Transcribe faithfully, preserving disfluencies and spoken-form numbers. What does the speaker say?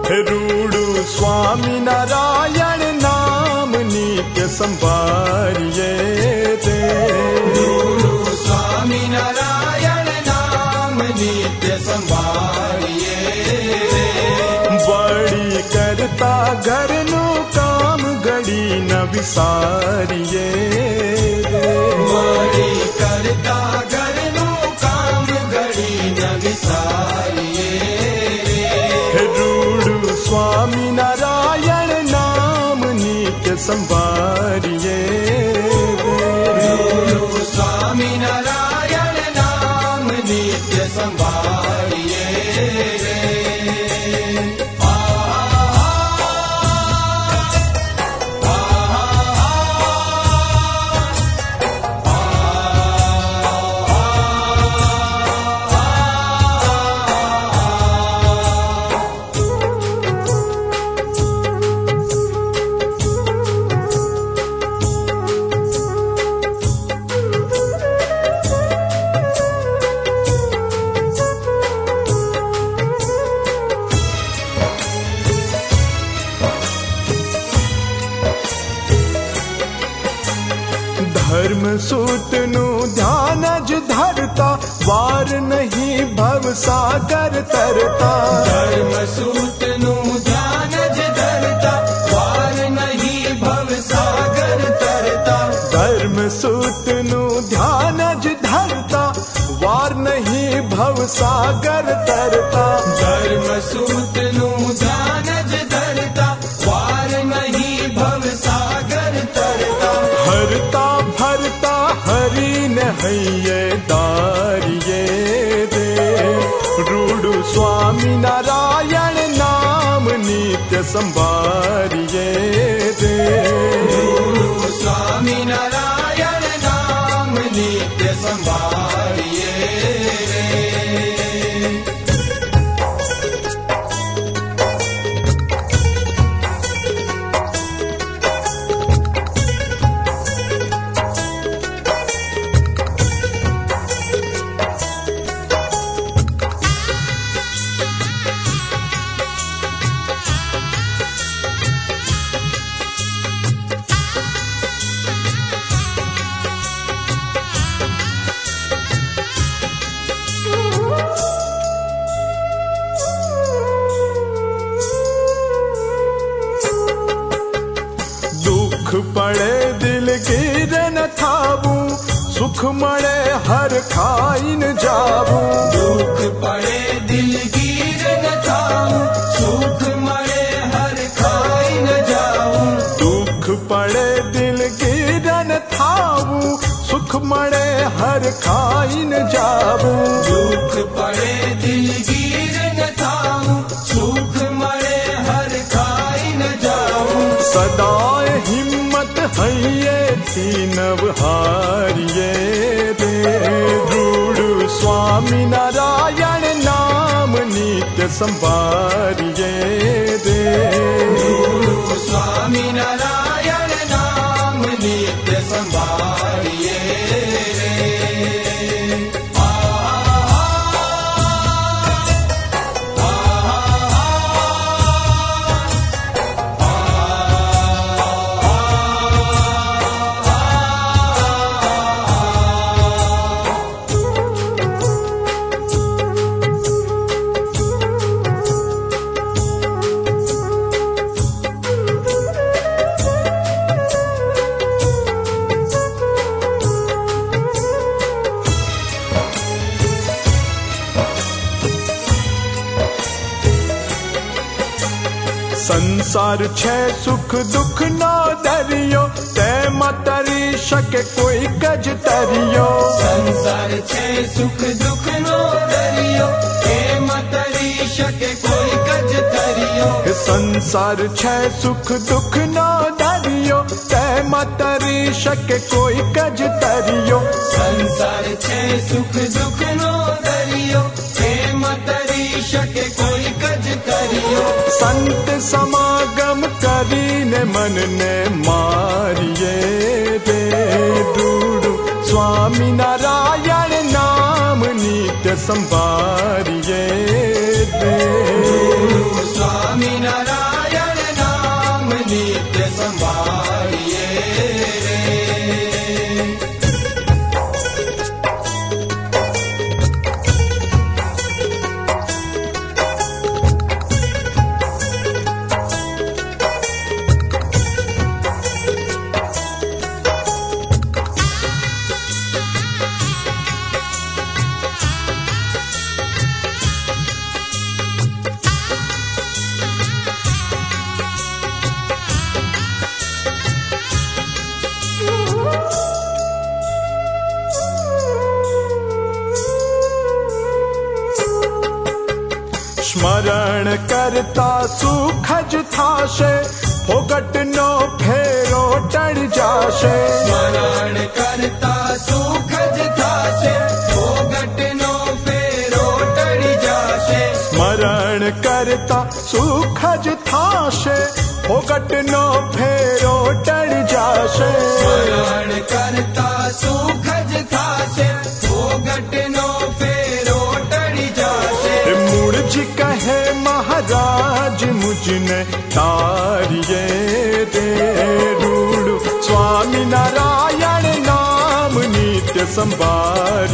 रूडू स्वामी नारायण नाम नित्य संभारिये रे। रूडू स्वामी नारायण नाम नित्य संभारिये रे। बड़ी करता घर नु काम घड़ी न विसारिये रे। बड़ी करता घर नु काम घड़ी न विसारिये रे। रूडू स्वामी नारायण नाम नित्य संभारिये रे। रूडू स्वामी नारायण नाम नित्य संभारिये रे। धर्म सूत नु ध्यान ज धरता वार नहीं भव सागर तरता। धर्म सूत नु ध्यान ज धरता वार नहीं भव सागर तरता। धर्म सूत नु ध्यान ज धरता वार नहीं भव सागर तरता। धर्म सूत नु ध्यान ज धरता वार नहीं भव सागर तरता। हरता भरता हरि न हैये दारिये रे। रूडू स्वामी नारायण नाम नित्य संभारिये रे। रूडू स्वामी नारायण नाम नित्य संभारिये रे। दुख पड़े दिल गिरन थाबू सुख मड़े हर खाई न जाबू। दुख पड़े दिल गिर न जाऊं सुख मरे हर खाई न जाऊं। दुख पड़े दिल गिरन थाबू सुख मड़े हर खाई न जाबू। दुख पड़े दिल गिर न जाऊं सुख मरे हर खाई न जाऊं। सदाए हिम्मत हैये थी नव हारिये रे। रूडू स्वामी नारायण नाम नित्य संभारिये रे। रूडू स्वामी नारायण नाम नित्य संभारिये रे। आ संसार छे सुख दुख नो दरियो ते मतरी शके कोई कज तरियो। संसार छे सुख दुख नो दरियो हे मतरी शके कोई कज तरियो। संसार छे सुख दुख नो दरियो ते मतरी शके कोई कज तरियो। संसार छे सुख दुख नो दरियो हे मतरी शके कोई कज तरियो। संत समागम करीने मन ने मारिये रे। रूडू स्वामी नारायण नाम नित्य संभारिये रे। स्वामी स्मरण करता सुखज थाशे फोगट नो फेरो टळ जाशे स्मरण करता सुखज थाशे फोगट नो फेरो टळ जाशे स्मरण करता सुखज थाशे फोगट नो फेरो टळ जाशे स्मरण करता सुखज थाशे फोगट नो फेरो टळ जाशे मूड़ जी कहे महाराज मुझने तारिये दे रूढ़ स्वामी नारायण नाम नित्य संभार